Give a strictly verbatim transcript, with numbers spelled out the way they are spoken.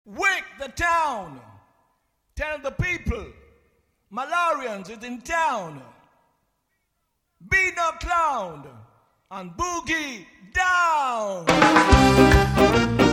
Wake the town. Tell the people, Malarians is in town. Be no clown and boogie down.